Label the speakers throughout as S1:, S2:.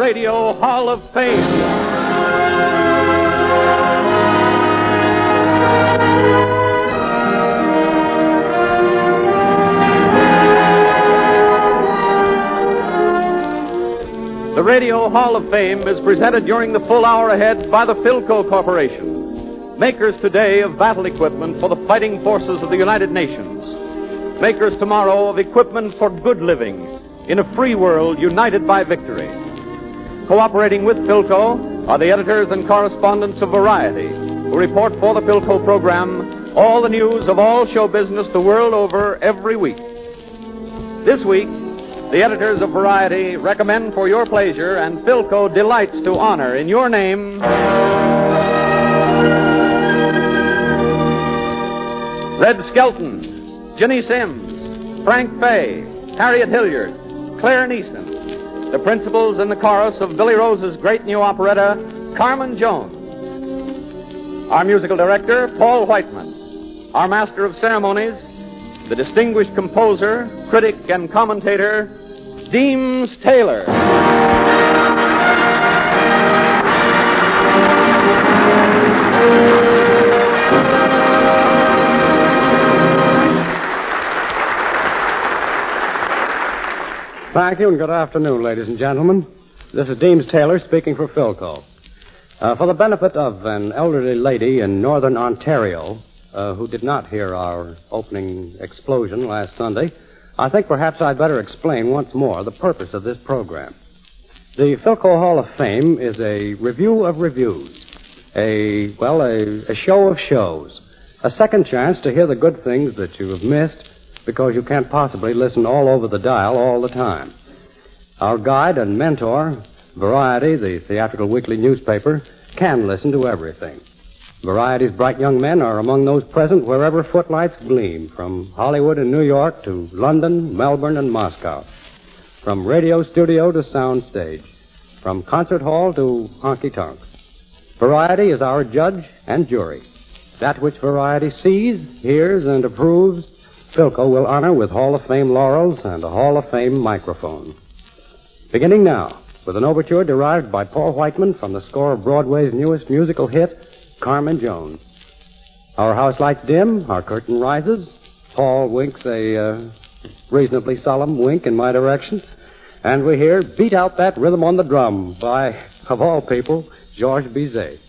S1: Radio Hall of Fame. The Radio Hall of Fame is presented during the full hour ahead by the Philco Corporation, makers today of battle equipment for the fighting forces of the United Nations, makers tomorrow of equipment for good living in a free world united by victory. Cooperating with Philco are the editors and correspondents of Variety, who report for the Philco program all the news of all show business the world over every week. This week, the editors of Variety recommend for your pleasure, and Philco delights to honor in your name, Red Skelton, Ginny Sims, Frank Fay, Harriet Hilliard, Claire Neeson, the principals in the chorus of Billy Rose's great new operetta, Carmen Jones. Our musical director, Paul Whiteman. Our master of ceremonies, the distinguished composer, critic, and commentator, Deems Taylor.
S2: Thank you, and good afternoon, ladies and gentlemen. This is Deems Taylor speaking for Philco. For the benefit of an elderly lady in northern Ontario who did not hear our opening explosion last Sunday, I think perhaps I'd better explain once more the purpose of this program. The Philco Hall of Fame is a review of reviews, a show of shows, a second chance to hear the good things that you have missed because you can't possibly listen all over the dial all the time. Our guide and mentor, Variety, the theatrical weekly newspaper, can listen to everything. Variety's bright young men are among those present wherever footlights gleam, from Hollywood and New York to London, Melbourne, and Moscow, from radio studio to sound stage, from concert hall to honky-tonks. Variety is our judge and jury. That which Variety sees, hears, and approves, Philco will honor with Hall of Fame laurels and a Hall of Fame microphone. Beginning now, with an overture derived by Paul Whiteman from the score of Broadway's newest musical hit, Carmen Jones. Our house lights dim, our curtain rises. Paul winks a reasonably solemn wink in my direction, and we hear Beat Out That Rhythm on the Drum by, of all people, Georges Bizet.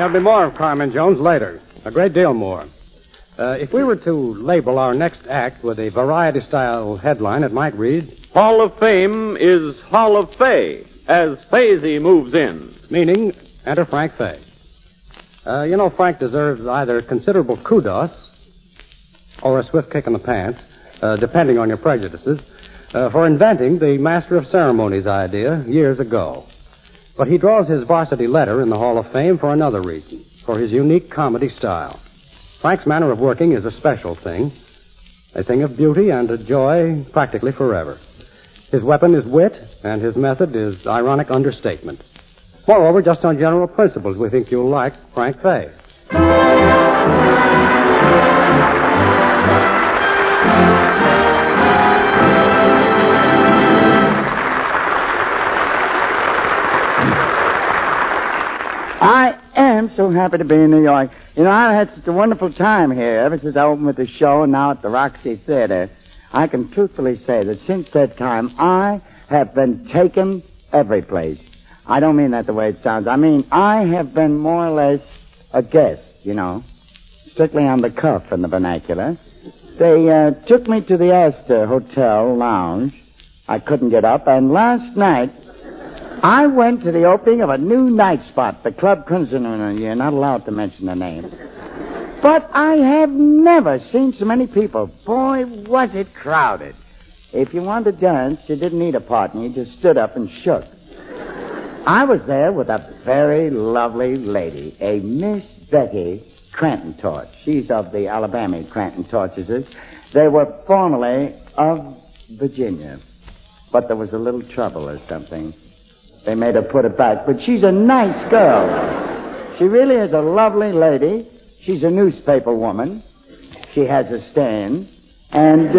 S2: There'll be more of Carmen Jones later. A great deal more. If we were to label our next act with a variety-style headline, it might read,
S1: Hall of Fame is Hall of Fay, as Fazy moves in.
S2: Meaning, enter Frank Fay. Frank deserves either considerable kudos or a swift kick in the pants, depending on your prejudices, for inventing the Master of Ceremonies idea years ago. But he draws his varsity letter in the Hall of Fame for another reason, for his unique comedy style. Frank's manner of working is a special thing, a thing of beauty and a joy practically forever. His weapon is wit, and his method is ironic understatement. Moreover, just on general principles, we think you'll like Frank Fay.
S3: I am so happy to be in New York. I've had such a wonderful time here ever since I opened with the show and now at the Roxy Theater. I can truthfully say that since that time, I have been taken every place. I don't mean that the way it sounds. I mean, I have been more or less a guest, strictly on the cuff in the vernacular. They took me to the Astor Hotel Lounge. I couldn't get up, and last night, I went to the opening of a new night spot, the Club Crimson. You're not allowed to mention the name. But I have never seen so many people. Boy, was it crowded. If you wanted to dance, you didn't need a partner. You just stood up and shook. I was there with a very lovely lady, a Miss Betty Cranton Torch. She's of the Alabama Cranton Torches. They were formerly of Virginia. But there was a little trouble or something. They made her put it back. But she's a nice girl. She really is a lovely lady. She's a newspaper woman. She has a stand. And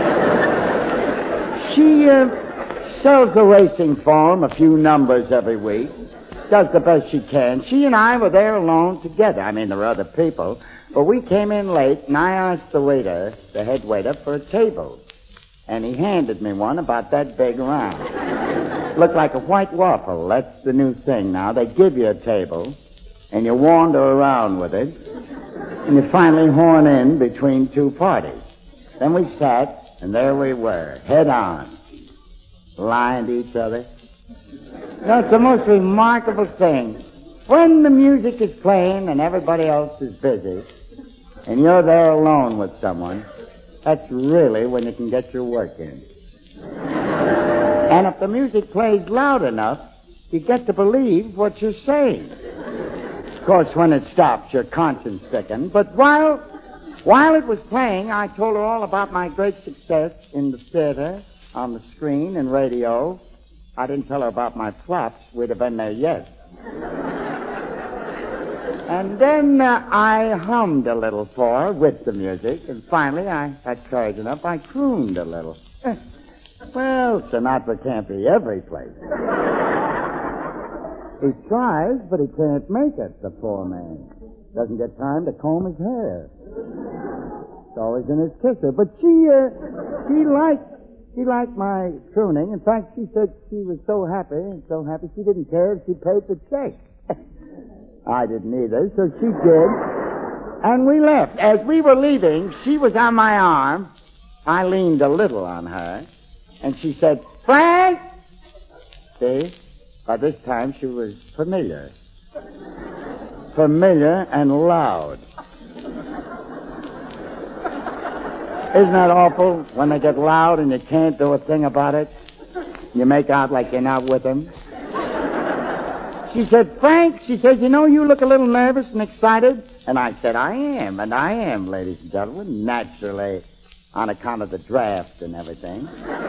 S3: she sells the racing form, a few numbers every week. Does the best she can. She and I were there alone together. I mean, there were other people. But we came in late, and I asked the waiter, the head waiter, for a table. And he handed me one about that big around. Looked like a white waffle. That's the new thing now. They give you a table, and you wander around with it, and you finally horn in between two parties. Then we sat, and there we were, head on, lying to each other. It's the most remarkable thing. When the music is playing and everybody else is busy, and you're there alone with someone, that's really when you can get your work in. And if the music plays loud enough, you get to believe what you're saying. Of course, when it stops, your conscience sickens. But while it was playing, I told her all about my great success in the theater, on the screen, and radio. I didn't tell her about my flops. We'd have been there yet. And then I hummed a little for her with the music, and finally I got courage enough. I crooned a little. Well, Sinatra can't be every place. He tries, but he can't make it, the poor man. Doesn't get time to comb his hair. It's always in his kisser. But she liked my crooning. In fact, she said she was so happy she didn't care if she paid the check. I didn't either, so she did. And we left. As we were leaving, she was on my arm. I leaned a little on her. And she said, Frank! See? By this time, she was familiar. Familiar and loud. Isn't that awful when they get loud and you can't do a thing about it? You make out like you're not with them. She said, Frank, she said, you look a little nervous and excited. And I said, I am, ladies and gentlemen, naturally, on account of the draft and everything.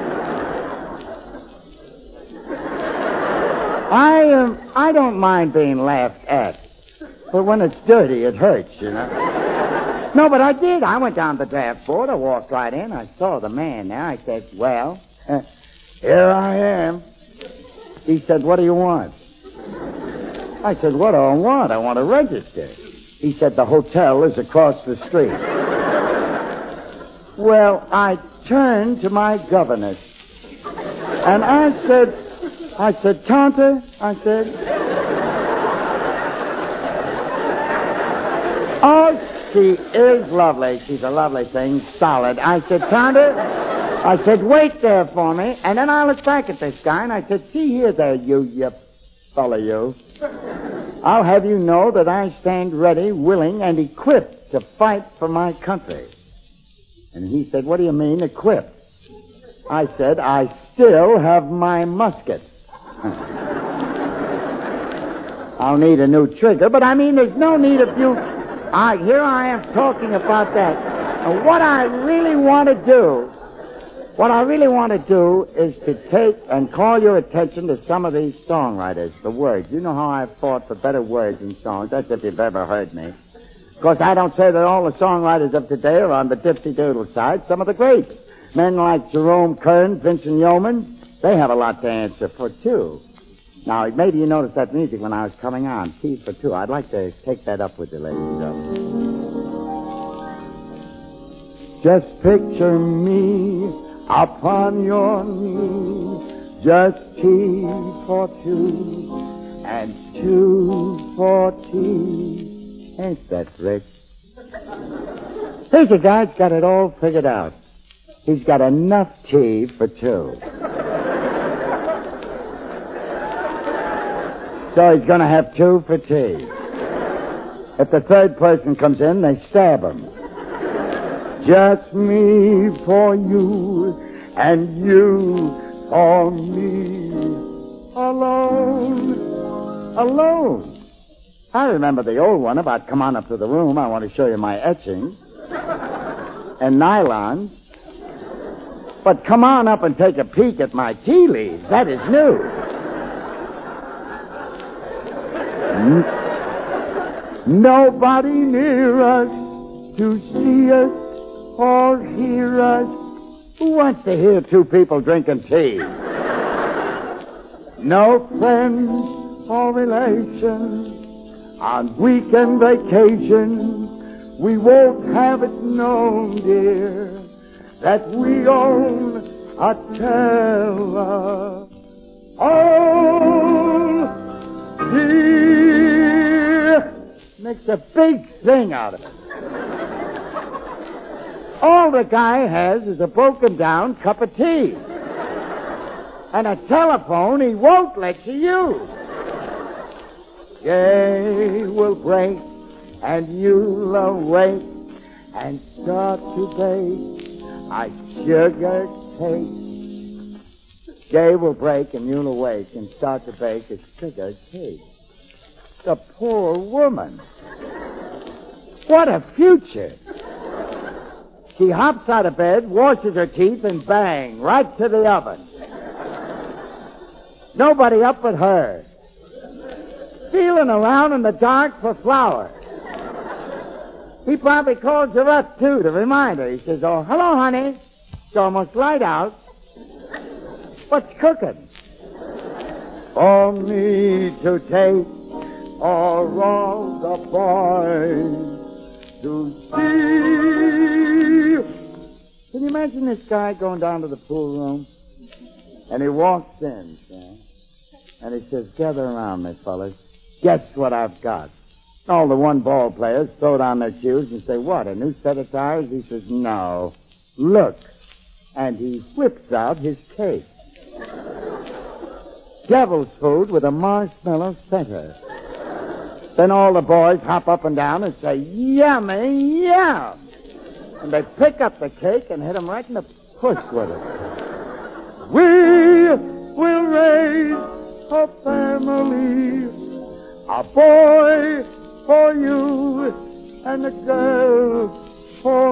S3: I don't mind being laughed at, but when it's dirty, it hurts, No, but I did. I went down to the draft board. I walked right in. I saw the man there. I said, well, here I am. He said, what do you want? I said, what do I want? I want to register. He said, the hotel is across the street. Well, I turned to my governess, and I said, Tante, I said, Oh, she is lovely. She's a lovely thing, solid. I said, Tonda, I said, wait there for me. And then I looked back at this guy, and I said, see here there, you fella, you. I'll have you know that I stand ready, willing, and equipped to fight for my country. And he said, what do you mean, equipped? I said, I still have my musket. I'll need a new trigger, but I mean, there's no need of you... Here I am talking about that. And what I really want to do is to take and call your attention to some of these songwriters, the words. You know how I've fought for better words in songs. That's if you've ever heard me. Of course, I don't say that all the songwriters of today are on the dipsy-doodle side. Some of the greats, men like Jerome Kern, Vincent Yeoman, they have a lot to answer for, too. Now, maybe you noticed that music when I was coming on, T for Two. I'd like to take that up with you, ladies and gentlemen. Just picture me upon your knee, just T for two, and two for T. Ain't that rich? Here's a guy that's got it all figured out. He's got enough T for two. So he's going to have two for tea. If the third person comes in, they stab him. Just me for you, and you for me. Alone. Alone. I remember the old one about come on up to the room. I want to show you my etchings. And nylons. But come on up and take a peek at my tea leaves. That is new. Nobody near us to see us or hear us. Who wants to hear two people drinking tea? No friends or relations on weekend vacation. We won't have it known, dear, that we own a telephone. Makes a big thing out of it. All the guy has is a broken down cup of tea. And a telephone he won't let you use. Day will break and you'll awake and start to bake a sugar cake. Day will break and you'll awake and start to bake a sugar cake. The poor woman. What a future. She hops out of bed, washes her teeth, and bang, right to the oven. Nobody up but her. Feeling around in the dark for flour. He probably calls her up, too, to remind her. He says, oh, hello, honey. It's almost light out. What's cooking? For me to take all the boys to see. Can you imagine this guy going down to the pool room? And he walks in, see? And he says, gather around me, fellas. Guess what I've got. All the one-ball players throw down their shoes and say, what, a new set of tires? He says, no. Look. And he whips out his cake. Devil's food with a marshmallow center. Then all the boys hop up and down and say, yummy, yum. And they pick up the cake and hit him right in the push with it. We will raise a family, a boy for you and a girl for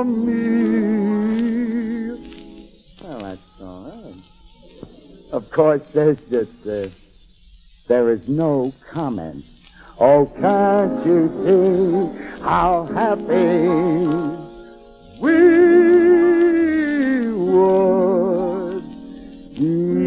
S3: me. Well, that's all right. Of course, there's just this. There is no comment. Oh, can't you see how happy we would be?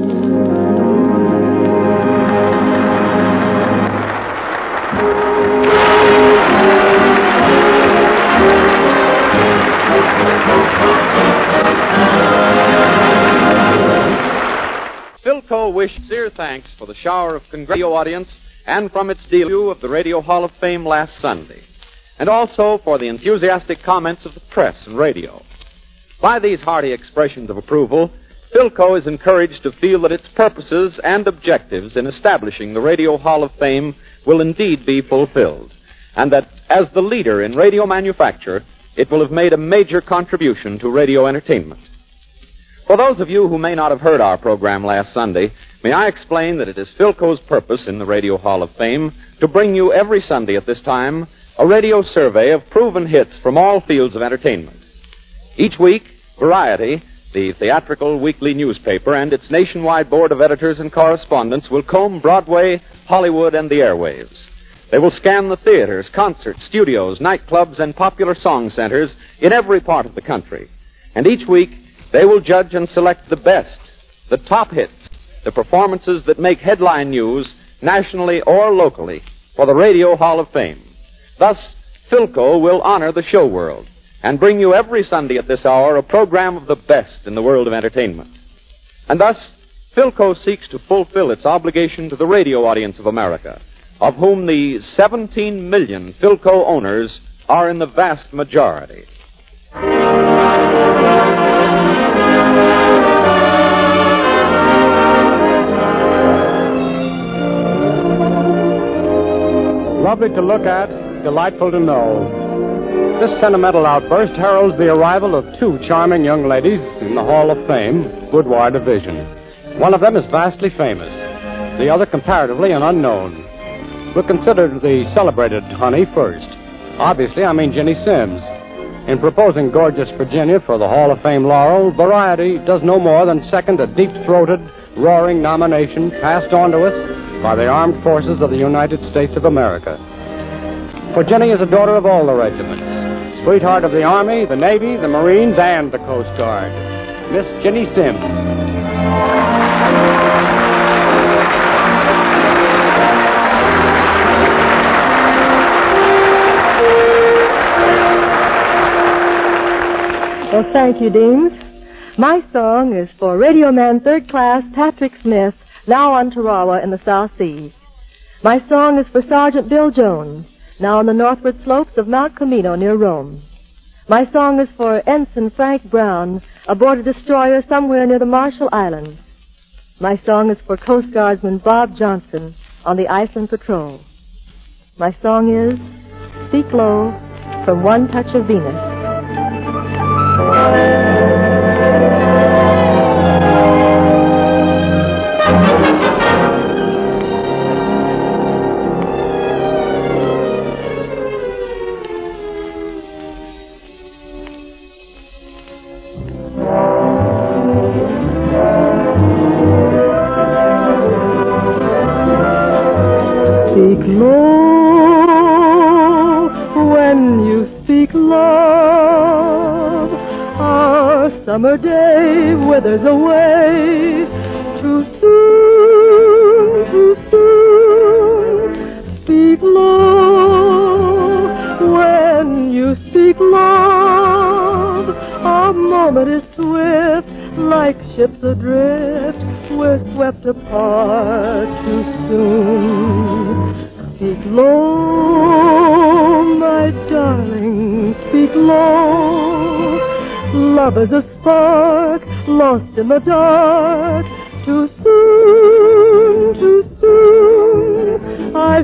S1: Philco wished sincere thanks for the shower of congratulations audience and from its debut of the Radio Hall of Fame last Sunday. and also for the enthusiastic comments of the press and radio. By these hearty expressions of approval, Philco is encouraged to feel that its purposes and objectives in establishing the Radio Hall of Fame will indeed be fulfilled, and that as the leader in radio manufacture, it will have made a major contribution to radio entertainment. For those of you who may not have heard our program last Sunday, may I explain that it is Philco's purpose in the Radio Hall of Fame to bring you every Sunday at this time a radio survey of proven hits from all fields of entertainment. Each week, Variety, the theatrical weekly newspaper, and its nationwide board of editors and correspondents will comb Broadway, Hollywood, and the airwaves. They will scan the theaters, concerts, studios, nightclubs, and popular song centers in every part of the country. And each week, they will judge and select the best, the top hits, the performances that make headline news nationally or locally for the Radio Hall of Fame. Thus, Philco will honor the show world and bring you every Sunday at this hour a program of the best in the world of entertainment. And thus, Philco seeks to fulfill its obligation to the radio audience of America, of whom the 17 million Philco owners are in the vast majority.
S2: Lovely to look at, delightful to know. This sentimental outburst heralds the arrival of two charming young ladies in the Hall of Fame, Boudoir Division. One of them is vastly famous, the other comparatively an unknown. We'll consider the celebrated honey first. Obviously, I mean Ginny Simms. In proposing gorgeous Virginia for the Hall of Fame laurel, Variety does no more than second a deep-throated, roaring nomination passed on to us by the armed forces of the United States of America. For Ginny is a daughter of all the regiments, sweetheart of the Army, the Navy, the Marines, and the Coast Guard. Miss Ginny Simms.
S4: Well, thank you, Deems. My song is for Radio Man Third Class Patrick Smith, now on Tarawa in the South Seas. My song is for Sergeant Bill Jones, now on the northward slopes of Mount Camino near Rome. My song is for Ensign Frank Brown, aboard a destroyer somewhere near the Marshall Islands. My song is for Coast Guardsman Bob Johnson on the Iceland Patrol. My song is Speak Low from One Touch of Venus. Speak low when you speak love. Our summer day withers away. Too soon, too soon. Speak low when you speak love. Our moment is swift, like ships adrift. We're swept apart too soon. Speak low, my darling, speak low. Love is a spark lost in the dark. Too soon, too soon. I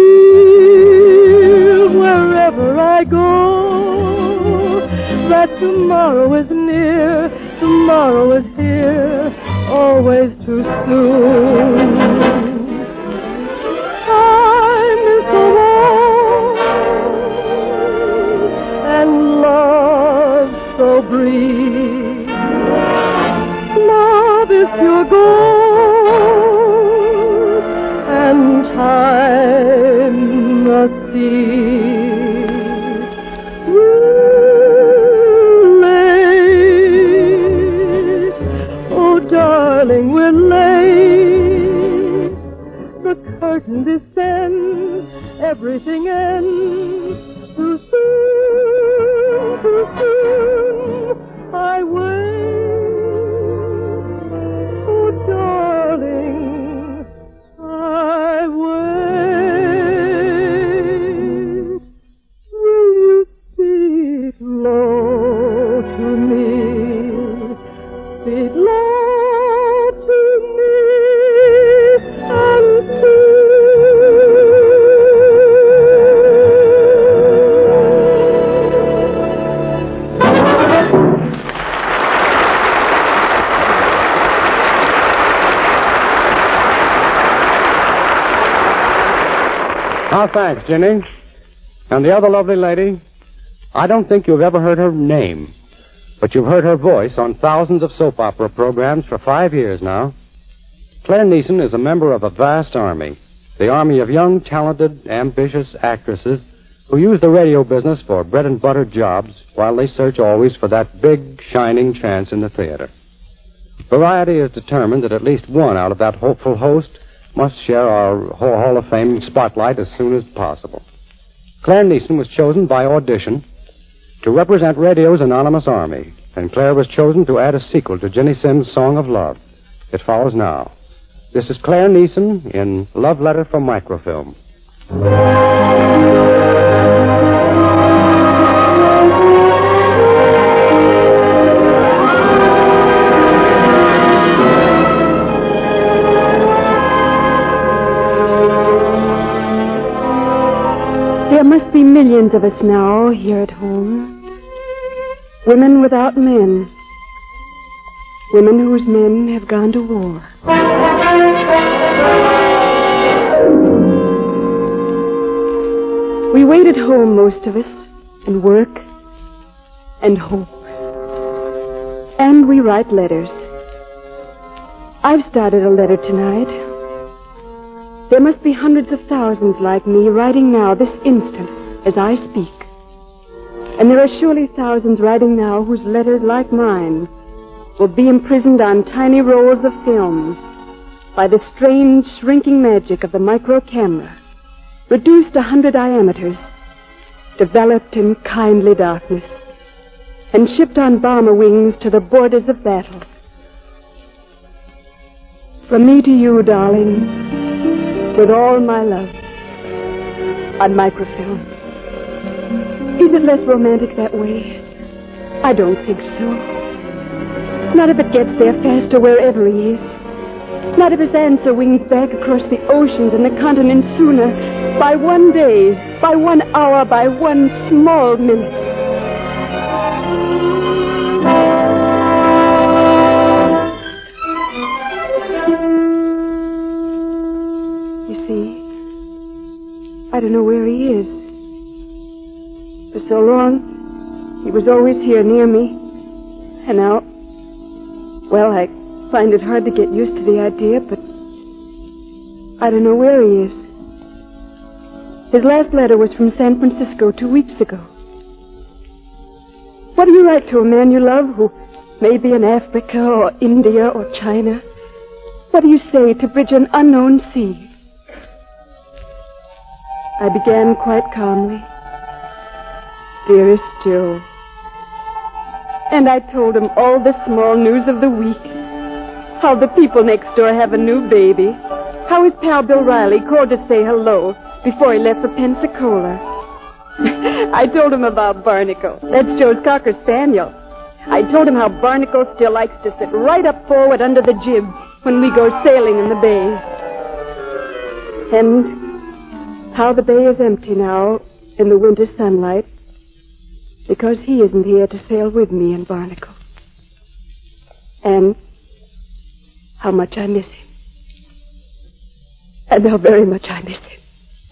S4: feel wherever I go that tomorrow is near, tomorrow is here, always too soon. Time is so long and love so brief. Love is pure gold and time a thief. We're late, oh darling, we're late. The curtain descends, everything ends. Too soon, too soon, I wait. Oh, darling, I wait. We're
S2: Oh, thanks, Ginny. And the other lovely lady, I don't think you've ever heard her name, but you've heard her voice on thousands of soap opera programs for 5 years now. Claire Neeson is a member of a vast army, the army of young, talented, ambitious actresses who use the radio business for bread-and-butter jobs while they search always for that big, shining chance in the theater. Variety is determined that at least one out of that hopeful host must share our Hall of Fame spotlight as soon as possible. Claire Neeson was chosen by audition to represent radio's anonymous army, and Claire was chosen to add a sequel to Ginny Simms' Song of Love. It follows now. This is Claire Neeson in Love Letter from Microfilm.
S5: There must be millions of us now here at home. Women without men. Women whose men have gone to war. We wait at home, most of us, and work and hope. And we write letters. I've started a letter tonight. There must be hundreds of thousands like me writing now, this instant, as I speak. And there are surely thousands writing now whose letters, like mine, will be imprisoned on tiny rolls of film by the strange, shrinking magic of the micro camera, reduced 100 diameters, developed in kindly darkness, and shipped on bomber wings to the borders of battle. From me to you, darling, with all my love, on microfilm. Is it less romantic that way? I don't think so. Not if it gets there faster wherever he is. Not if his answer wings back across the oceans and the continents sooner, by one day, by 1 hour, by one small minute. I don't know where he is. For so long, he was always here near me. And now, well, I find it hard to get used to the idea, but I don't know where he is. His last letter was from San Francisco 2 weeks ago. What do you write to a man you love who may be in Africa or India or China? What do you say to bridge an unknown sea? I began quite calmly. Dearest Joe. And I told him all the small news of the week. How the people next door have a new baby. How his pal Bill Riley called to say hello before he left for Pensacola. I told him about Barnacle. That's Joe's Cocker Spaniel. I told him how Barnacle still likes to sit right up forward under the jib when we go sailing in the bay. And how the bay is empty now in the winter sunlight because he isn't here to sail with me in Barnacle. And how much I miss him. And how very much I miss him.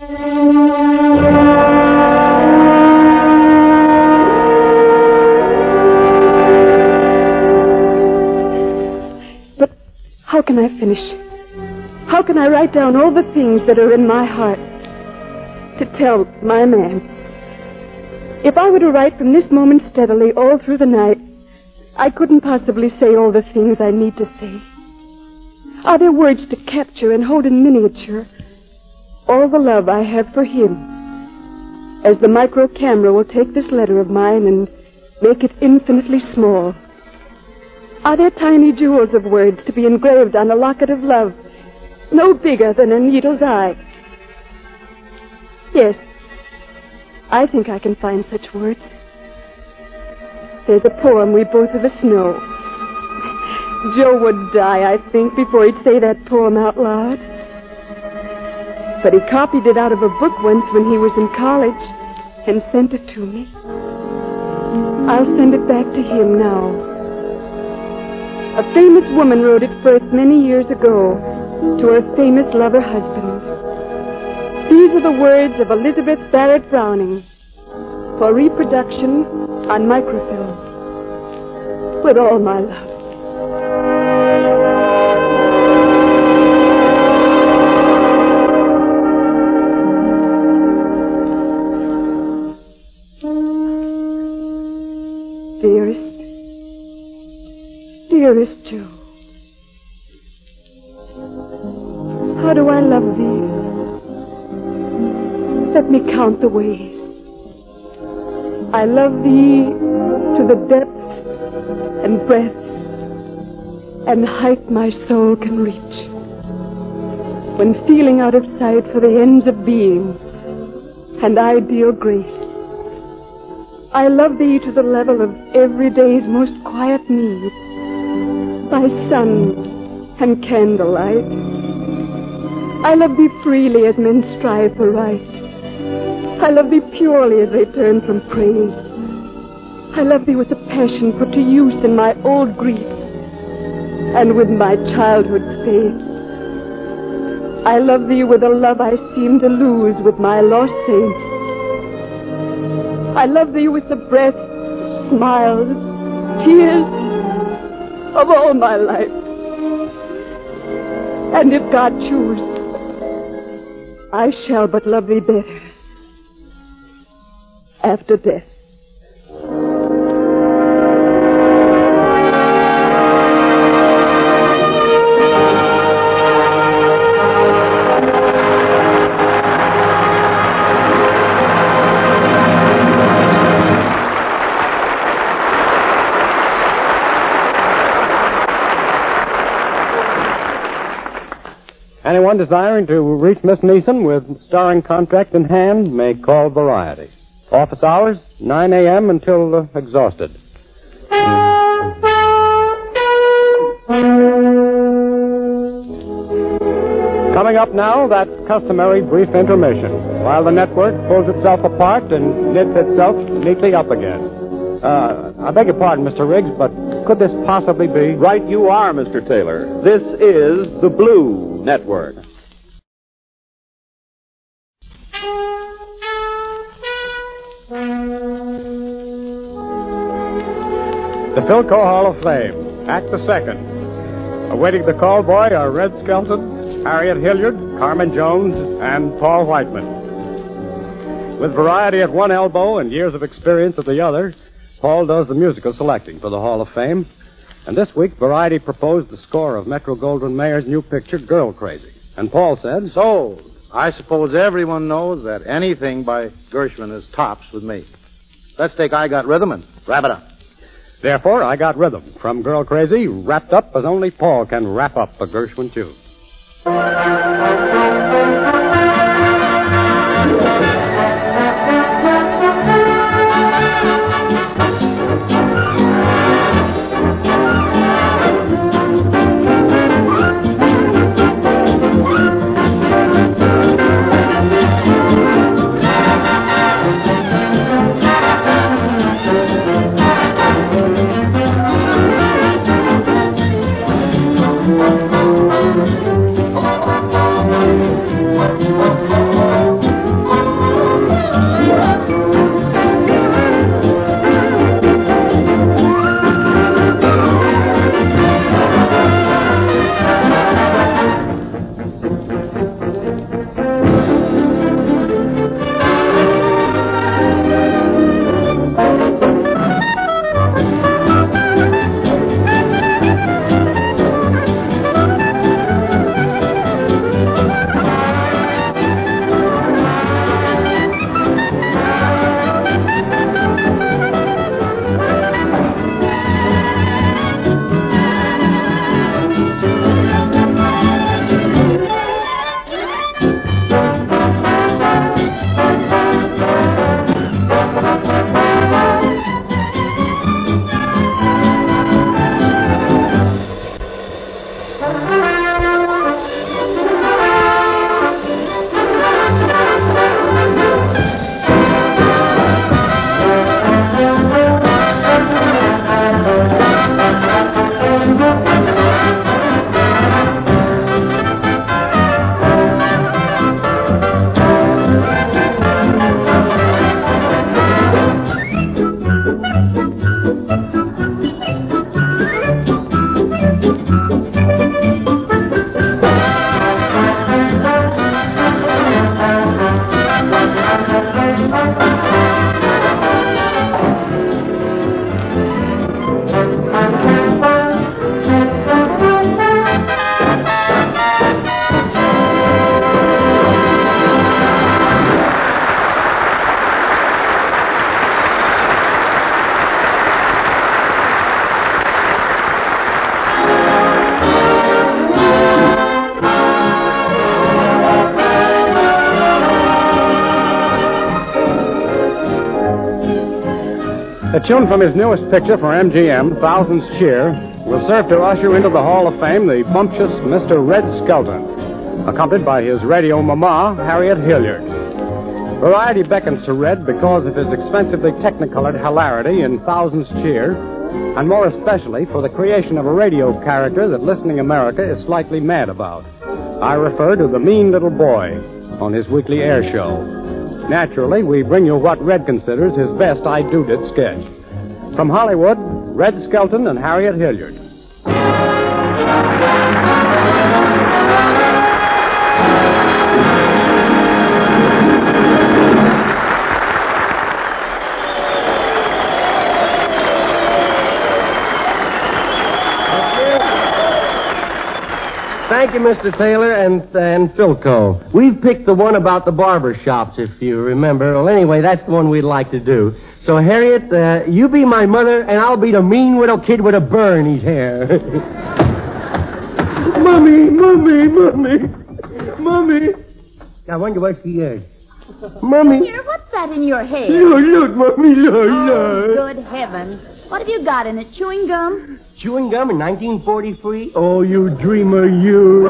S5: But how can I finish? How can I write down all the things that are in my heart to tell my man? If I were to write from this moment steadily all through the night, I couldn't possibly say all the things I need to say. Are there words to capture and hold in miniature all the love I have for him, as the micro camera will take this letter of mine and make it infinitely small? Are there tiny jewels of words to be engraved on a locket of love, no bigger than a needle's eye? Yes, I think I can find such words. There's a poem we both of us know. Joe would die, I think, before he'd say that poem out loud. But he copied it out of a book once when he was in college and sent it to me. I'll send it back to him now. A famous woman wrote it first many years ago to her famous lover husband. These are the words of Elizabeth Barrett Browning for reproduction on microfilm. With all my love. Dearest Joe, how do I love thee? Let me count the ways. I love thee to the depth and breadth and height my soul can reach. When feeling out of sight for the ends of being and ideal grace, I love thee to the level of every day's most quiet need. By sun and candlelight. I love thee freely as men strive for right. I love thee purely as they turn from praise. I love thee with a passion put to use in my old grief and with my childhood's faith. I love thee with a love I seem to lose with my lost saints. I love thee with the breath, smiles, tears, of all my life. And if God choose, I shall but love thee better after death.
S2: Anyone desiring to reach Miss Neeson with starring contract in hand may call Variety. Office hours, 9 a.m. until exhausted. Coming up now, that customary brief intermission, while the network pulls itself apart and knits itself neatly up again. I beg your pardon, Mr. Riggs, but could this possibly be...
S1: Right you are, Mr. Taylor. This is the Blue Network.
S2: The Philco Hall of Fame, Act the Second. Awaiting the call boy are Red Skelton, Harriet Hilliard, Carmen Jones, and Paul Whiteman. With Variety at one elbow and years of experience at the other, Paul does the musical selecting for the Hall of Fame. And this week, Variety proposed the score of Metro-Goldwyn-Mayer's new picture, Girl Crazy. And Paul said...
S6: Sold. I suppose everyone knows that anything by Gershwin is tops with me. Let's take I Got Rhythm and wrap it up.
S2: Therefore, I Got Rhythm from Girl Crazy, wrapped up as only Paul can wrap up a Gershwin tune. A tune from his newest picture for MGM, Thousands Cheer, will serve to usher into the Hall of Fame the bumptious Mr. Red Skelton, accompanied by his radio mama, Harriet Hilliard. Variety beckons to Red because of his expensively technicolored hilarity in Thousands Cheer, and more especially for the creation of a radio character that listening America is slightly mad about. I refer to the mean little boy on his weekly air show. Naturally, we bring you what Red considers his best I Do Did sketch. From Hollywood, Red Skelton and Harriet Hilliard.
S7: Thank you, Mr. Taylor and Philco. We've picked the one about the barber shops, if you remember. Well, anyway, that's the one we'd like to do. So, Harriet, you be my mother, and I'll be the mean little kid with a burr in his hair. Mommy. I wonder what she is. Mommy.
S8: Here, what's that in your hair?
S7: Look, Mommy, look.
S8: Oh, good heavens. What have you got in it? Chewing gum?
S7: Chewing gum in 1943? Oh, you dreamer, you.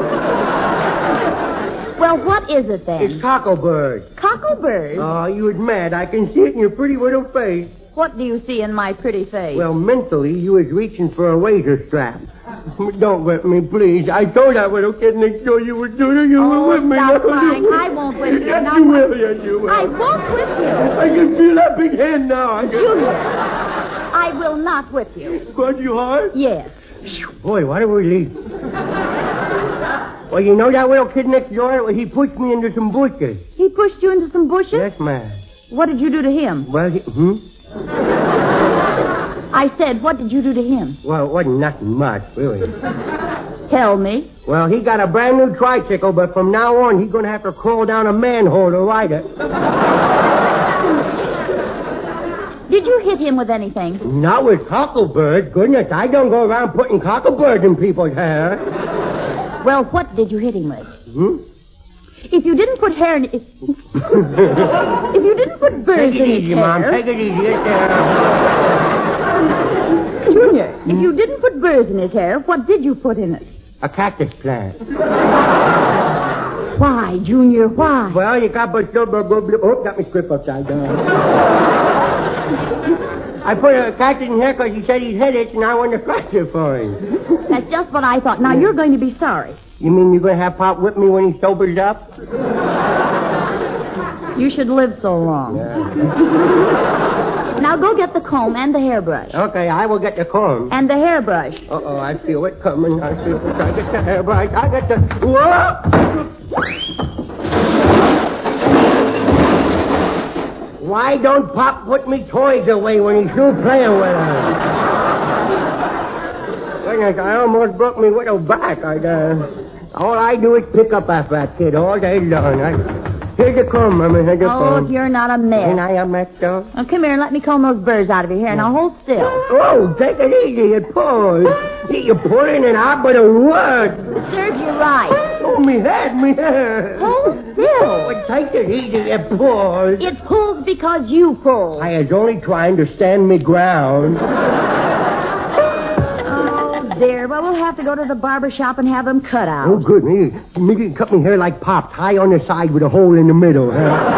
S8: Well, what is it then?
S7: It's Cocklebird.
S8: Cocklebird?
S7: Oh, you're mad. I can see it in your pretty little face.
S8: What do you see in my pretty face?
S7: Well, mentally, you was reaching for a razor strap. Don't whip me, please. I told that little kid next door you would do it. You will whip me.
S8: Stop crying. I won't whip you.
S7: Yes, you will.
S8: I won't whip you.
S7: I can feel that big hand now.
S8: Junior, I will not whip you.
S7: Got you hard?
S8: Yes.
S7: Boy, what a relief. Well, you know that little kid next door? He pushed me into some bushes.
S8: He pushed you into some bushes?
S7: Yes, ma'am.
S8: What did you do to him?
S7: Well,
S8: I said, what did you do to him?
S7: Well, it wasn't nothing much, really.
S8: Tell me.
S7: Well, he got a brand new tricycle, but from now on, he's going to have to crawl down a manhole to ride it.
S8: Did you hit him with anything?
S7: Not with Cocklebird. Goodness, I don't go around putting Cocklebird in people's hair.
S8: Well, what did you hit him with? If you didn't put hair in... If you didn't put birds in his
S7: easy,
S8: hair...
S7: Mom. Take it easy.
S8: Junior, if you didn't put burrs in his hair, what did you put in it?
S7: A cactus plant.
S8: Why, Junior, why?
S7: Well, you got but... Oh, got me script upside down. I put a cactus in here because he said he's headache, and I want to scratch it for him.
S8: That's just what I thought. Now, you're going to be sorry.
S7: You mean you're going to have Pop whip me when he sobers up?
S8: You should live so long.
S7: Yeah.
S8: Now, go get the comb and the hairbrush.
S7: Okay, I will get the comb.
S8: And the hairbrush.
S7: Uh-oh, I feel it coming. I get the hairbrush. I get the... Whoa! Why don't Pop put me toys away when he's through playing with them? Goodness, I almost broke me little back. All I do is pick up after that kid all day long. Here's the comb, Mommy. Here's the comb.
S8: Oh, you're not a mess.
S7: Ain't I a mess, though?
S8: Now, come here and let me comb those burrs out of your hair. Now, hold still.
S7: Oh, take it easy. It pulls. You pull in and out, but it works.
S8: It serves you right.
S7: Oh, me head.
S8: Hold still.
S7: Oh, take it easy. It pulls.
S8: It pulls because you pull.
S7: I was only trying to stand me ground.
S8: Dear, well, we'll have to go to the barber shop and have them cut out.
S7: Oh, good. Me can cut me hair like Pop's, high on the side with a hole in the middle.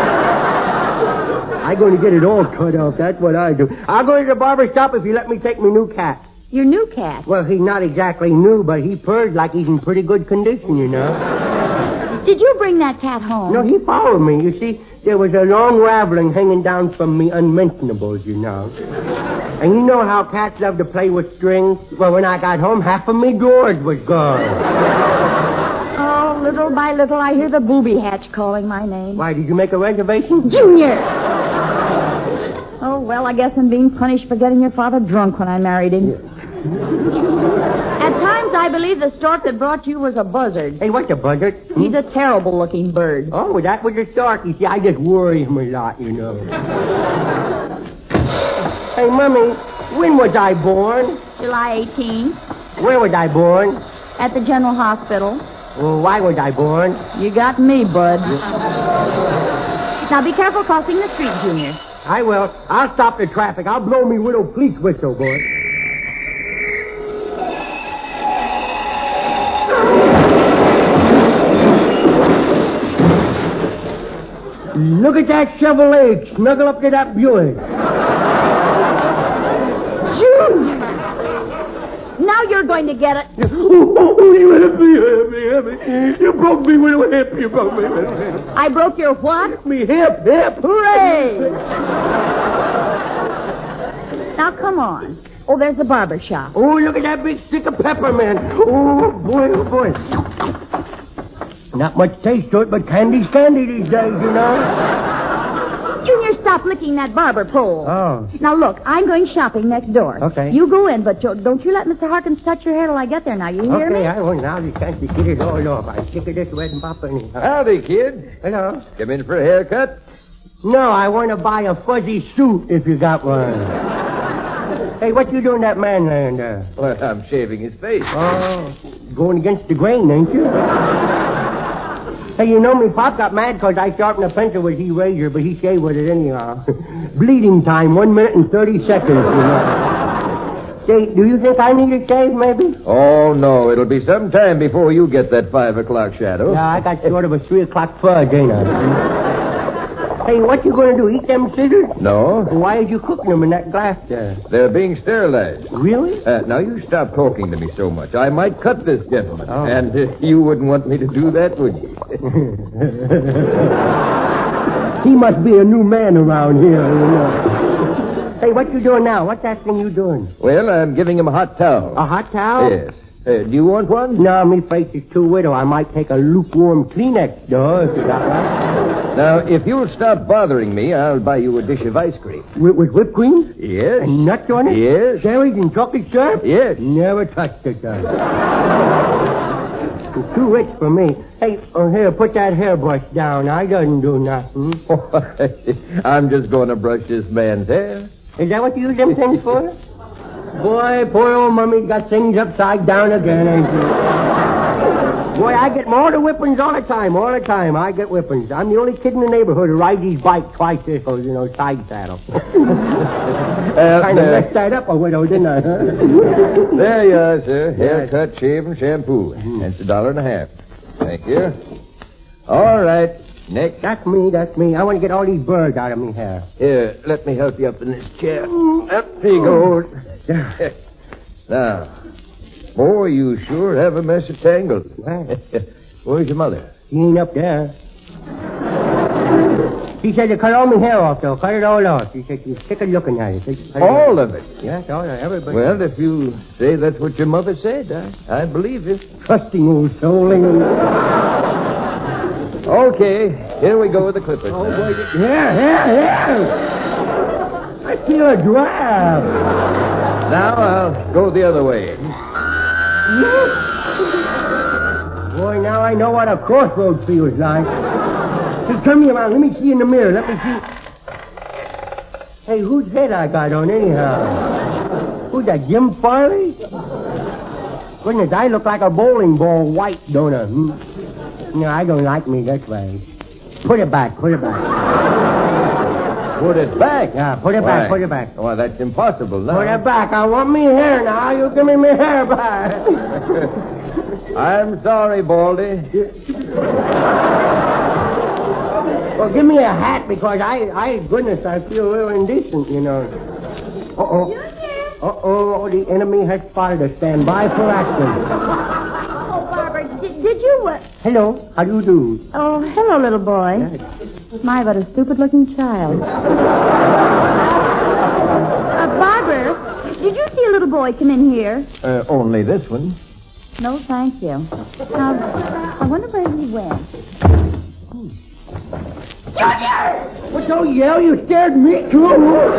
S7: I'm going to get it all cut off. That's what I do. I'll go to the barber shop if you let me take my new cat.
S8: Your new cat?
S7: Well, he's not exactly new, but he purrs like he's in pretty good condition, you know.
S8: Did you bring that cat home?
S7: No, he followed me. You see, there was a long raveling hanging down from me unmentionables, you know. And you know how cats love to play with strings? Well, when I got home, half of me drawers was gone.
S8: Oh, little by little, I hear the booby hatch calling my name.
S7: Why, did you make a reservation?
S8: Junior! Oh, well, I guess I'm being punished for getting your father drunk when I married him. Yeah. At times, I believe the stork that brought you was a buzzard.
S7: Hey, what's a buzzard?
S8: He's a terrible-looking bird.
S7: Oh, well, that was a stork. You see, I just worry him a lot, you know. Hey, Mummy, when was I born?
S8: July 18th.
S7: Where was I born?
S8: At the General Hospital.
S7: Well, why was I born?
S8: You got me, bud. Now, be careful crossing the street, Junior.
S7: I will. I'll stop the traffic. I'll blow me widow police whistle, boy. Look at that Chevrolet snuggle up to that Buick.
S8: Junior! Now you're going to get it.
S7: Help me. You broke me with a hip. You broke me with a hip.
S8: I broke your what?
S7: Me hip.
S8: Hooray! Now, come on. Oh, there's the barber shop.
S7: Oh, look at that big stick of peppermint. Oh, boy. Not much taste to it, but candy's candy these days, you know.
S8: Junior, stop licking that barber pole.
S7: Oh.
S8: Now, look, I'm going shopping next door.
S7: Okay.
S8: You go in, but don't you let Mr. Harkins touch your hair till I get there now. You hear me?
S7: Okay, I won't. Now you can't get it all off. I stick it this way and pop in.
S9: Howdy, kid.
S7: Hello.
S9: Come in for a haircut?
S7: No, I want to buy a fuzzy suit if you got one. Hey, what you doing that man laying there?
S9: Well, I'm shaving his face.
S7: Oh, going against the grain, ain't you? Hey, you know, me pop got mad because I sharpened a pencil with his razor, but he shaved with it anyhow. Bleeding time, 1 minute and 30 seconds, you know. Say, do you think I need a shave, maybe?
S9: Oh, no. It'll be some time before you get that 5 o'clock shadow.
S7: Yeah, I got sort of a 3 o'clock fudge, ain't I? Hey, what you going to do, eat them scissors?
S9: No.
S7: Why are you cooking them in that glass there?
S9: They're being sterilized.
S7: Really?
S9: Now, you stop talking to me so much. I might cut this gentleman.
S7: Oh.
S9: And you wouldn't want me to do that, would you?
S7: He must be a new man around here, you know. Hey, what you doing now? What's that thing you doing?
S9: Well, I'm giving him a hot towel.
S7: A hot towel?
S9: Yes. Do you want one?
S7: No, me face is too widow. I might take a lukewarm Kleenex, though, if you got one.
S9: Now, if you'll stop bothering me, I'll buy you a dish of ice cream.
S7: With whipped cream?
S9: Yes.
S7: And nuts on it?
S9: Yes.
S7: Cherries and chocolate syrup?
S9: Yes.
S7: Never touched it, though. It's too rich for me. Hey, here, put that hairbrush down. I doesn't do nothing.
S9: I'm just going to brush this man's hair.
S7: Is that what you use them things for? Boy, poor old mummy's got things upside down again, ain't she? Boy, I get more the whippings all the time. I get whippings. I'm the only kid in the neighborhood who rides his bike twice this, side saddle. Kind of messed that up a widow, didn't I?
S9: There you are, sir. Haircut, shave, and shampoo. That's $1.50. Thank you. All right. Next.
S7: That's me. I want to get all these birds out of me hair.
S9: Here, let me help you up in this chair. Up he goes. Now, boy, you sure have a mess of tangles. Where's your mother?
S7: She ain't up there. She said to cut all my hair off, though. Cut it all off. She said she's sick of looking at it.
S9: All of it?
S7: Yes, all of it. Everybody.
S9: Well, if you say that's what your mother said, I believe you.
S7: Trusting old soul.
S9: Okay, here we go with the clippers.
S7: Oh, boy. Here. I feel a draft.
S9: Now I'll go the other way.
S7: Boy, now I know what a crossroads feels like. Hey, turn me around. Let me see in the mirror. Let me see. Hey, whose head I got on anyhow? Who's that, Jim Farley? Goodness, I look like a bowling ball white, don't I? No, I don't like me this way. Put it back.
S9: Put it back?
S7: Yeah, put it back.
S9: Why, that's impossible now.
S7: Put it back. I want me hair now. You give me my hair back.
S9: I'm sorry, Baldy.
S7: Well, give me a hat because I feel a little indecent, you know. Uh-oh. Uh-oh, the enemy has spotted us. Stand by for action.
S8: Oh, Barbara, did you...
S7: Hello, how do you do?
S8: Oh, hello, little boy.
S7: Yes.
S8: My, what a stupid-looking child. Barbara, did you see a little boy come in here?
S9: Only this one.
S8: No, thank you. Now, I wonder where he went.
S7: Junior! What's all yell? You scared me, too.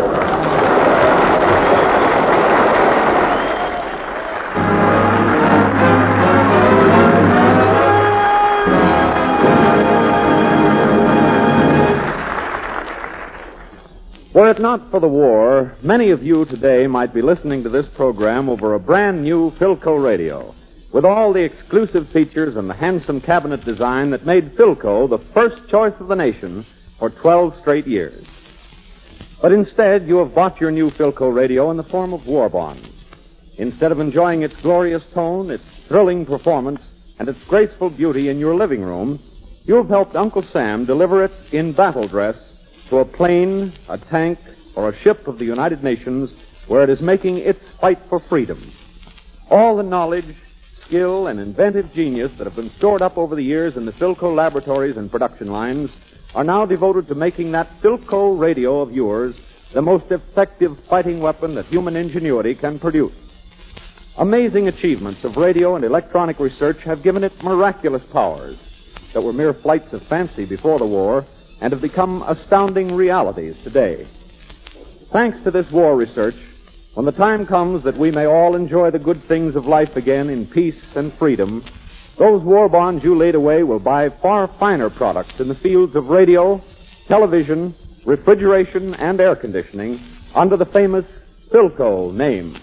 S1: Were it not for the war, many of you today might be listening to this program over a brand new Philco radio, with all the exclusive features and the handsome cabinet design that made Philco the first choice of the nation for 12 straight years. But instead, you have bought your new Philco radio in the form of war bonds. Instead of enjoying its glorious tone, its thrilling performance, and its graceful beauty in your living room, you have helped Uncle Sam deliver it in battle dress to a plane, a tank, or a ship of the United Nations where it is making its fight for freedom. All the knowledge, skill, and inventive genius that have been stored up over the years in the Philco laboratories and production lines are now devoted to making that Philco radio of yours the most effective fighting weapon that human ingenuity can produce. Amazing achievements of radio and electronic research have given it miraculous powers that were mere flights of fancy before the war and have become astounding realities today. Thanks to this war research, when the time comes that we may all enjoy the good things of life again in peace and freedom, those war bonds you laid away will buy far finer products in the fields of radio, television, refrigeration, and air conditioning under the famous Philco name.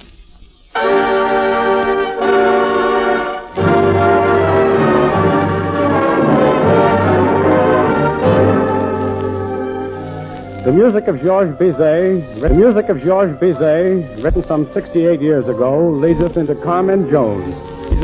S2: The music of Georges Bizet, written some 68 years ago, leads us into Carmen Jones.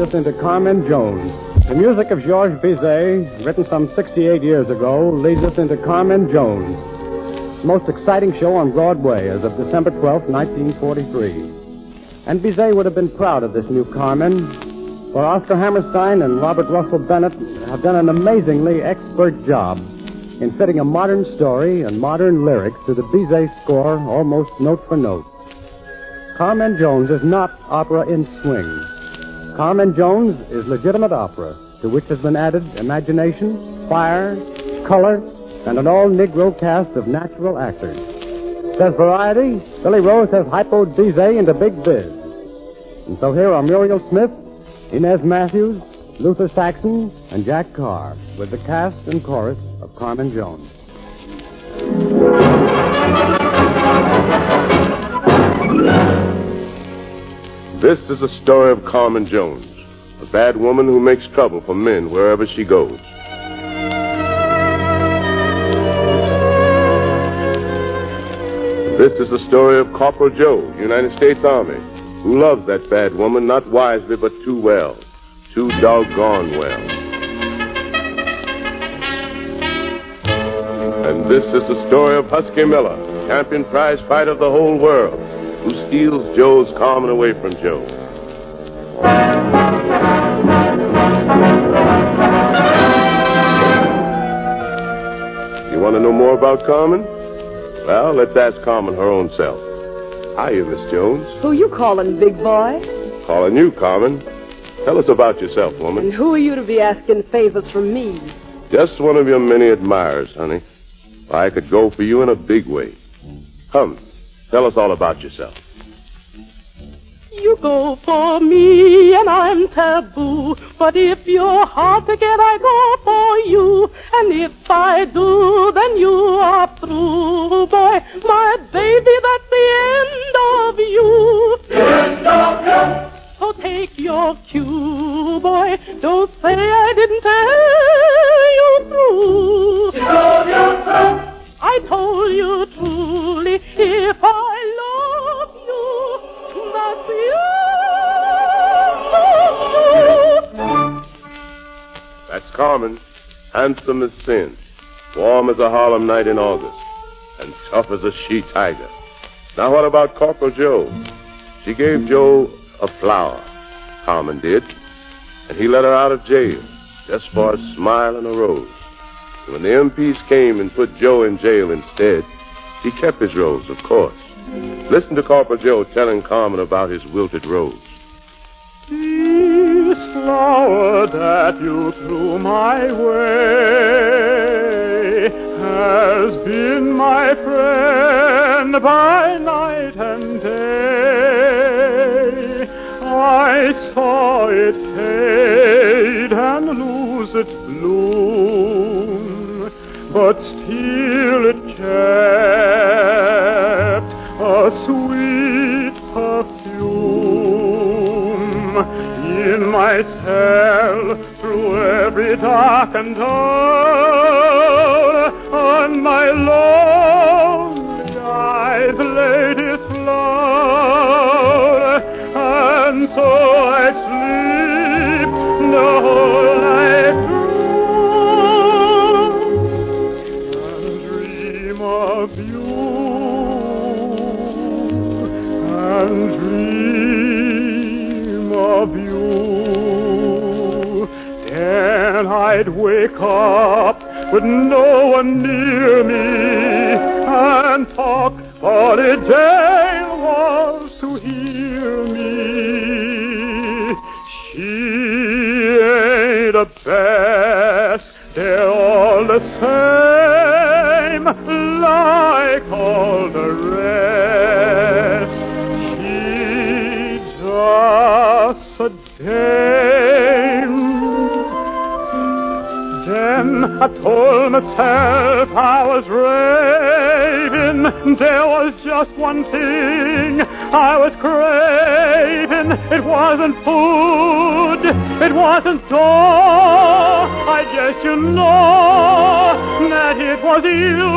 S2: The music of Georges Bizet, written some 68 years ago, leads us into Carmen Jones, the most exciting show on Broadway as of December 12, 1943. And Bizet would have been proud of this new Carmen, for Oscar Hammerstein and Robert Russell Bennett have done an amazingly expert job in fitting a modern story and modern lyrics to the Bizet score almost note for note. Carmen Jones is not opera in swing. Carmen Jones is legitimate opera, to which has been added imagination, fire, color, and an all-Negro cast of natural actors. Says Variety, Billy Rose has hypoed Bizet into Big Biz. And so here are Muriel Smith, Inez Matthews, Luther Saxon, and Jack Carr, with the cast and chorus of Carmen Jones.
S10: This is a story of Carmen Jones, a bad woman who makes trouble for men wherever she goes. This is the story of Corporal Joe, United States Army, who loves that bad woman not wisely but too well. Too doggone well. And this is the story of Husky Miller, champion prize fighter of the whole world, who steals Joe's Carmen away from Joe. You want to know more about Carmen? Well, let's ask Carmen her own self. Hiya, Miss Jones.
S5: Who you calling, big boy?
S10: Calling you, Carmen. Tell us about yourself, woman.
S5: And who are you to be asking favors from me?
S10: Just one of your many admirers, honey. I could go for you in a big way. Come, tell us all about yourself.
S11: You go for me and I'm taboo, but if you're hard to get, I go for you. And if I do, then you are through, boy. My baby, that's the end of you. End of you. So take your cue, boy. Don't say I didn't tell you through. Tell you through. I told you truly, if I love you, that's the end of you.
S10: That's Carmen, handsome as sin, warm as a Harlem night in August, and tough as a she-tiger. Now what about Corporal Joe? She gave Joe a flower, Carmen did, and he let her out of jail just for a smile and a rose. And when the MPs came and put Joe in jail instead, he kept his rose, of course. Listen to Corporal Joe telling Carmen about his wilted rose.
S11: This flower that you threw my way has been my friend by night and day. I saw it fade and lose its bloom, but still it kept a sweet perfume in my cell through every darkened hour. On my lonely walk with no one near me, and talk all a day was to hear me. She ain't a best, they're all the same, like all the rest. She's just a dame. Then I told myself I was raving. There was just one thing I was craving. It wasn't food, it wasn't door. I guess you know that it was you.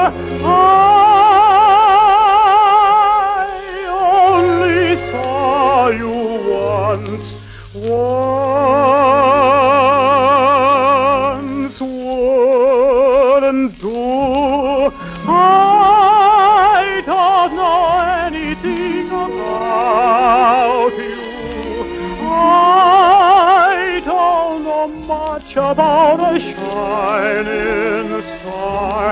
S11: I only saw you once. Wouldn't do. I don't know anything about you. I don't know much about a shining star.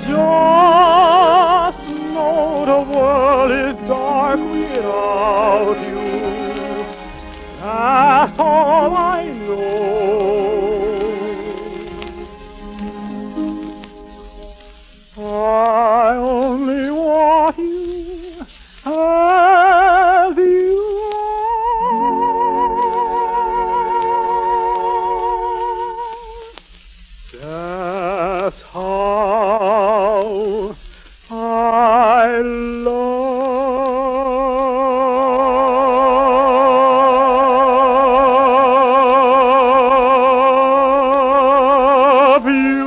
S11: Just know the world is dark without you. That's all I know. I only want you as you are. That's how I love you.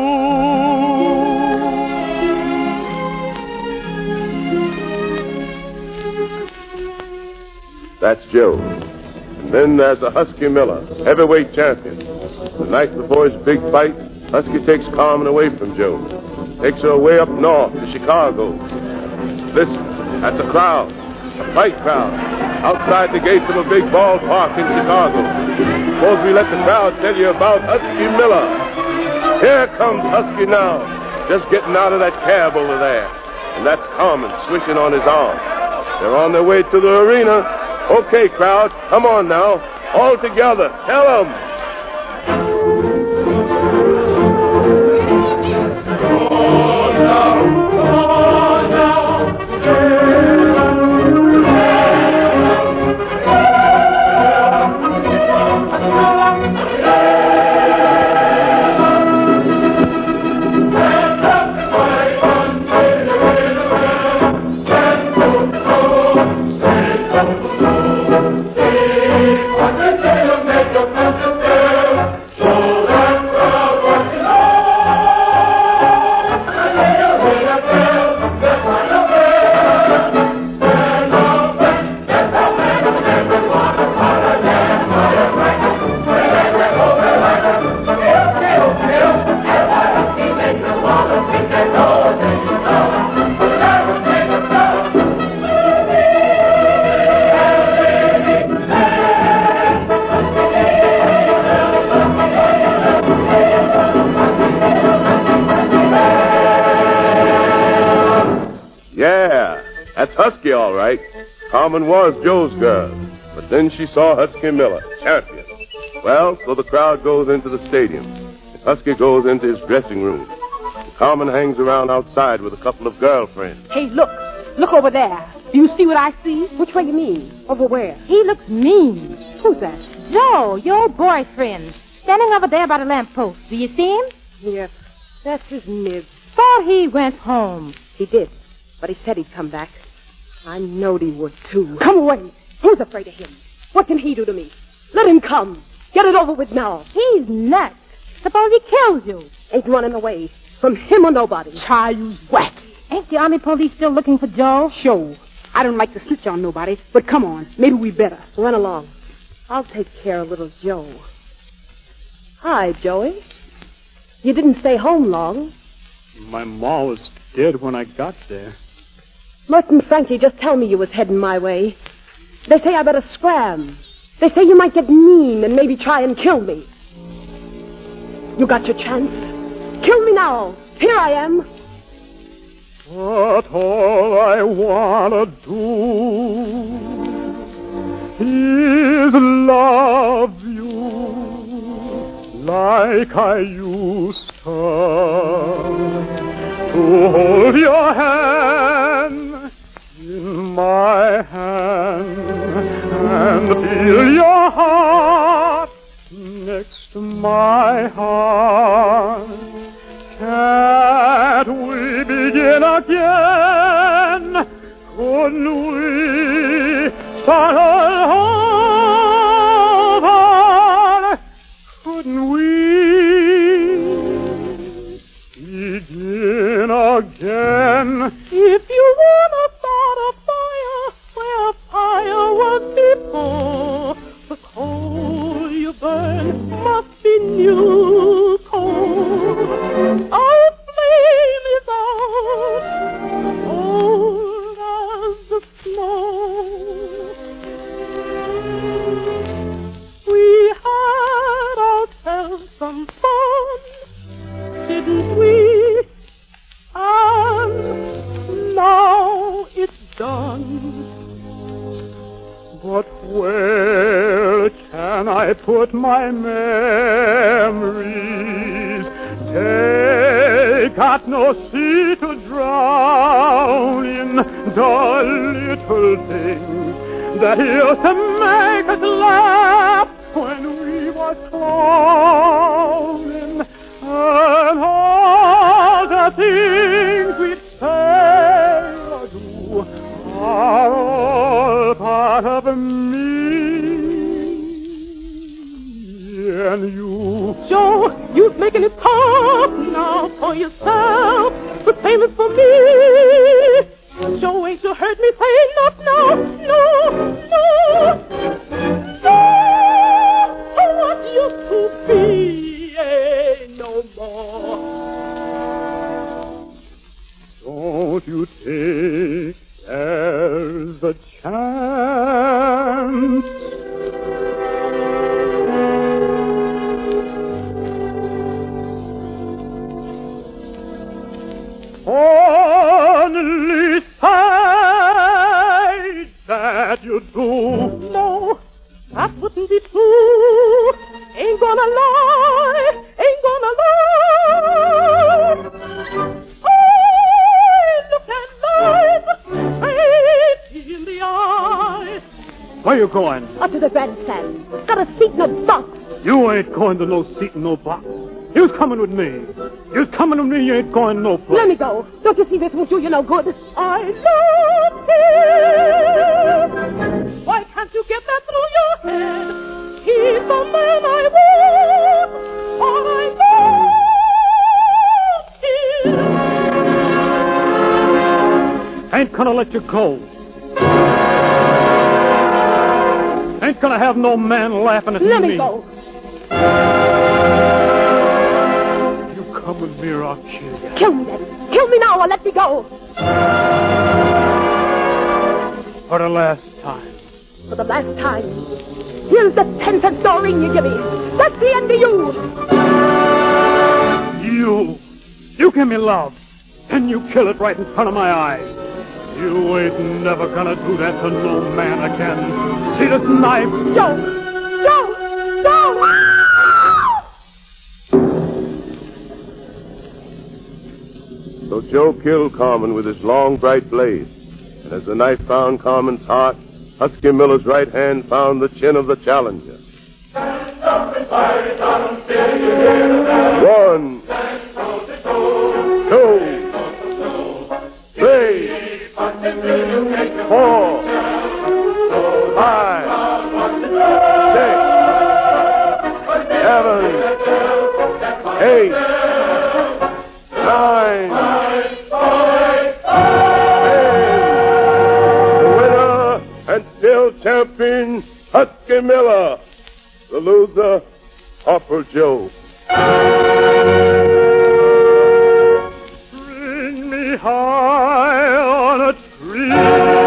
S10: That's Joe. And then there's a Husky Miller, heavyweight champion. The night before his big fight, Husky takes Carmen away from Joe. Takes her way up north to Chicago. Listen, that's a crowd, a fight crowd, outside the gates of a big ballpark in Chicago. Suppose we let the crowd tell you about Husky Miller. Here comes Husky now, just getting out of that cab over there. And that's Carmen swishing on his arm. They're on their way to the arena. Okay, crowd, come on now. All together, tell them. That's Husky, all right. Carmen was Joe's girl, but then she saw Husky Miller, champion. Well, so the crowd goes into the stadium. Husky goes into his dressing room. Carmen hangs around outside with a couple of girlfriends.
S12: Hey, look. Look over there. Do you see what I see? Which way you mean? Over where? He looks mean. Who's that? Joe, your boyfriend. Standing over there by the lamppost. Do you see him?
S5: Yes, that's his nib.
S12: Thought he went home.
S5: He did, but he said he'd come back. I knowed he would, too.
S12: Come away. Who's afraid of him?
S5: What can he do to me? Let him come. Get it over with now.
S12: He's nuts. Suppose he kills you.
S5: Ain't running away. From him or nobody.
S12: Child, you's whack. Ain't the army police still looking for Joe?
S5: Sure. I don't like to snitch on nobody, but come on. Maybe we better. Run along. I'll take care of little Joe. Hi, Joey. You didn't stay home long.
S11: My ma was dead when I got there.
S5: Mert and Frankie just tell me you was heading my way. They say I better scram. They say you might get mean and maybe try and kill me. You got your chance.
S12: Kill me now. Here I am.
S11: But all I wanna do is love you like I used to hold your hand in my hand and feel your heart next to my heart. Can't we begin again? Couldn't we start all over? Couldn't we begin again?
S12: If you wanna start a fire where fire was before, the coal you burn must be new coal. Our flame is out, cold as the snow. We had ourselves some fun, didn't we? And now it's done.
S11: But where can I put my memories? They got no sea to drown in the little things that used to make us laugh when we was clowning, and all the things we'd say or do are all part of me and you.
S12: Joe, you're making it tough now for yourself. The same is for me. Joe, ain't you heard me say enough now? No, no, no. What used to be ain't no more.
S11: Don't you take there's a chance. Only say that you do.
S12: No, that wouldn't be true. Ain't gonna lie, ain't gonna lie. Look at life straight in the eye.
S11: Where you going?
S12: Up to the grandstand. Got a seat in a box.
S11: You ain't going to no seat in no box. You's coming with me. You's coming with me, you ain't going no place.
S12: Let me go. Don't you see this won't do you no good? I love him. Why can't you get that through your head? He's the man I want, or I love him.
S11: Ain't gonna let you go. Ain't gonna have no man laughing at me.
S12: Let me go.
S11: Come with me or I'll kill you.
S12: Kill me then. Kill me now or let me go.
S11: For the last time.
S12: For the last time. Here's the 10-cent store ring you give me. That's the end of you.
S11: You give me love. And you kill it right in front of my eyes. You ain't never gonna do that to no man again. See this knife?
S12: Joe! Joe! Joe!
S10: So Joe killed Carmen with his long, bright blade. And as the knife found Carmen's heart, Husky Miller's right hand found the chin of the challenger. One, 2, 3, 4, 5, 6, 7, 8, 9, 10. The winner and still champion, Husky Miller. The loser, Harper Joe.
S11: Bring me high on a tree,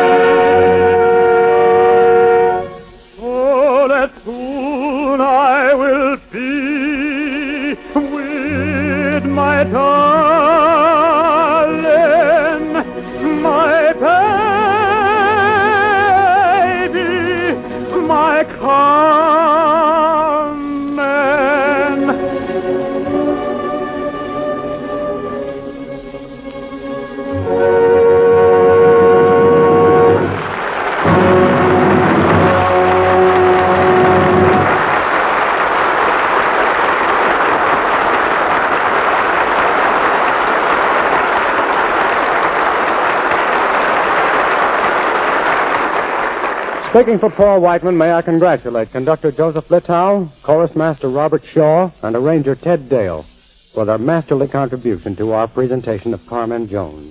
S11: so that soon I will be with my
S13: my darling, my baby, my Carmen.
S2: Speaking for Paul Whiteman, may I congratulate conductor Joseph Littow, chorus master Robert Shaw, and arranger Ted Dale for their masterly contribution to our presentation of Carmen Jones.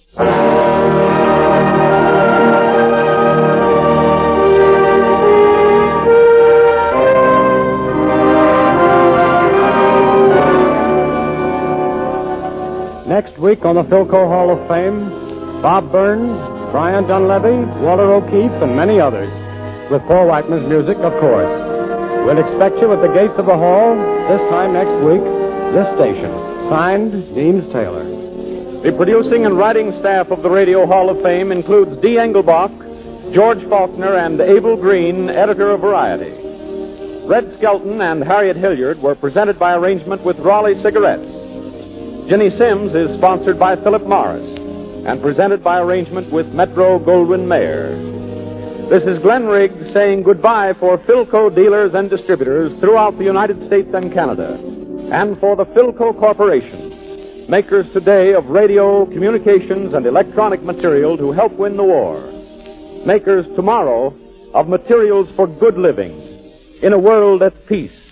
S2: Next week on the Philco Hall of Fame, Bob Burns, Brian Dunleavy, Walter O'Keefe, and many others, with Paul Whiteman's music, of course. We'll expect you at the gates of the hall this time next week, this station. Signed, Deems Taylor.
S1: The producing and writing staff of the Radio Hall of Fame includes Dee Engelbach, George Faulkner, and Abel Green, editor of Variety. Red Skelton and Harriet Hilliard were presented by arrangement with Raleigh Cigarettes. Ginny Sims is sponsored by Philip Morris and presented by arrangement with Metro Goldwyn Mayer. This is Glenn Riggs saying goodbye for Philco dealers and distributors throughout the United States and Canada, and for the Philco Corporation, makers today of radio, communications, and electronic material to help win the war. Makers tomorrow of materials for good living in a world at peace.